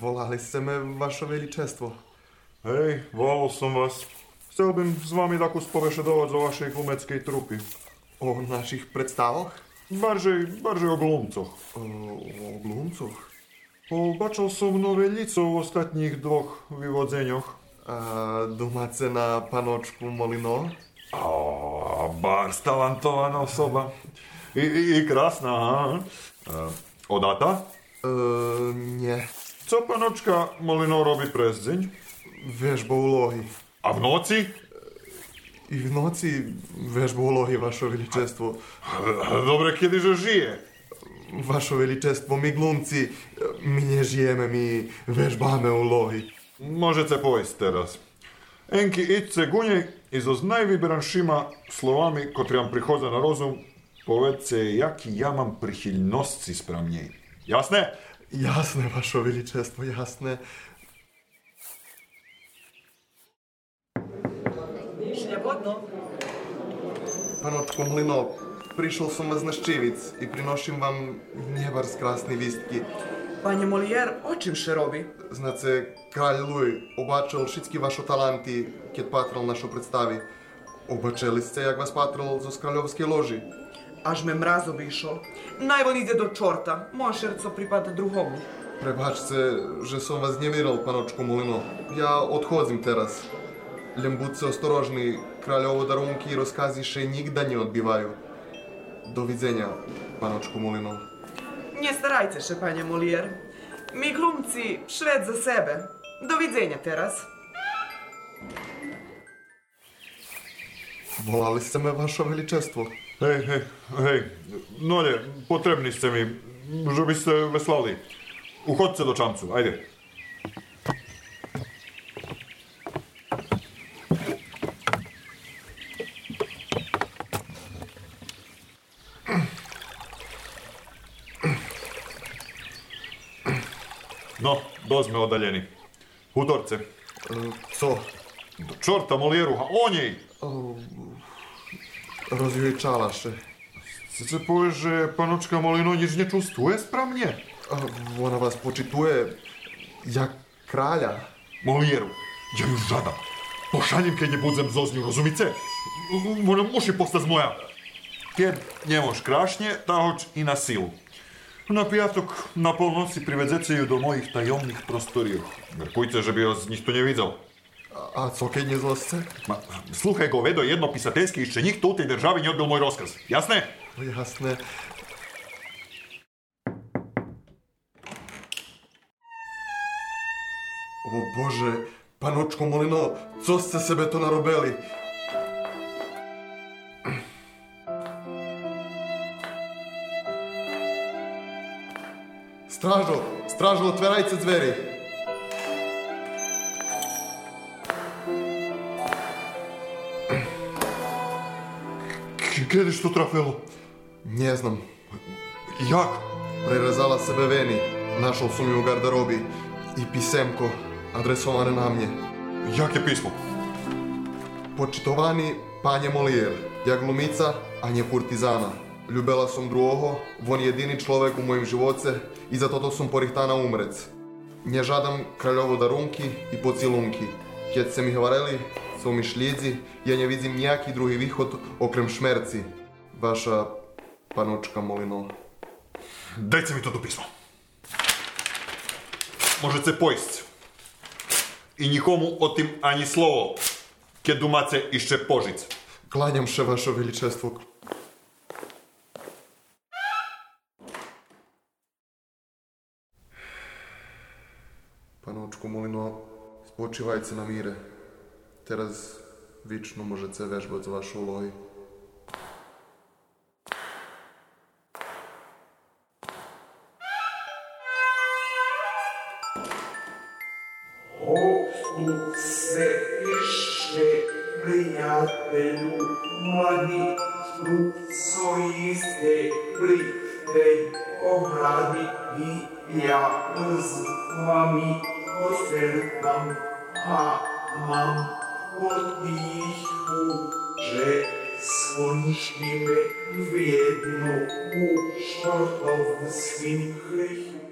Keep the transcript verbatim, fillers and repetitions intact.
Volali ste me, vaše veličestvo. Hej, volal som vás. Chcel bym s vami takú spovešedovať o vašej glumeckej trupy. O našich predstavoch? Barže, barže o glumcoch. O, o glumcoch? Pobačal som nové lico v ostatních dvoch vyvodzeňoch. A domáce na panočku Molino? A bar talantovaná osoba. I, i, i krásna, ha? Odata? E, nie. Co panočka Molino robí pre zdeň? Vežba úlohy. A v noci? I v noci vežba úlohy, vaše veličestvo. Dobre, kedyže žije? Vaše veličestvo, my glumci, my nežijeme, my vežbáme úlohy. Можете поїсти teraz. Енкі ідьце гуні і зо з найвибраншима словами, котрі вам приходять на розум, поведце, які я мам прихильності спрямній. Ясне? Jasné, vaše veličestvo, jasné. Slobodno. Panočko Mlino, prišiel som vás na Ščivic i prinošim vam nebars krásny výstky. Panie Molière, o čim še robi? Знаце, краль Луй обачил všetky vaše talanty, keď patral našo predstavi. Obачили ste, jak vas patral zo skraljovske loži. Аж ме мраз обійшов. Най вон іде до чорта. Моє серце припаде другому. Prebačte, že som vás neviral, panočko Mulino. Ja odchodzim teraz. Len buďte ostrožni, kráľovo darunky i rozkazy še nikda не odbývajú. Dovidzenia, panočko Mulino. Не старайте ще, пане Молієр. Ми глумці швед за себе. До відзення teraz. Volali ste me, vaše veličestvo. Hej, hej, hej, Nolje, potrebni ste mi, že by ste veslali. Uchodce do čamcu, ajde. No, dosť sme odaljeni. Hudorce. E, co? Do čorta Molieruha, o nej! Rozjojčala še. Chcete povedať, že panočka Molino nič nečustuje správne? A ona vás počituje jak kráľa. Molieru, ja ju žadam. Pošaljem, keď nebudzem zo z ňu, rozumíte? Ona musí postať moja. Keď nemôž krášne, tá hoď i na silu. Na piatok na polnoci privedzete ju do mojich tajomných prostorív. Merkujte, že by vás nikto nevidel. A co keď nezlazce? Ma, sluchaj go, vedo jedno pisateljski, ešte nikto u tej državi ne odbil môj rozkaz. Jasné? Jasné. O Bože, panočko Molino, co ste sebe to narobili? Strážo, strážo, otverajte dveri. Kedy što trafilo? Ne znam. Jak? Prerezala sebe veni. Našel sam ju u garderobi. I pisemko, adresovane na mnje. Jakie pismo? Počitovani panje Molière. Ja glumica, a nie kurtizana. Ljubela sam drugoho, on je jedini človek u mojim živoce i za toto sam porihtana umrec. Ne žadam kraljovo darunki i pocilunki. Keď ste mi hovorili, so mi šljedzi, ja ne vidim nijaki drugi východ okrem šmerci. Vaša panočka Molino. Dajte mi toto pismo. Можете поїсти. І нікому отим ані слово, ке думаце іще пожить. Klanjam še, vaše veličestvo. Panočko Molino, spočivajte na mire. Teraz vično možete vežbať z vaše úlohy. Se jeszcze prijatelju mladi, co jiste pri tej ohradi i ja z vami osredam, a mam oddichu, że skończymy w jedno u szortowskim chrych.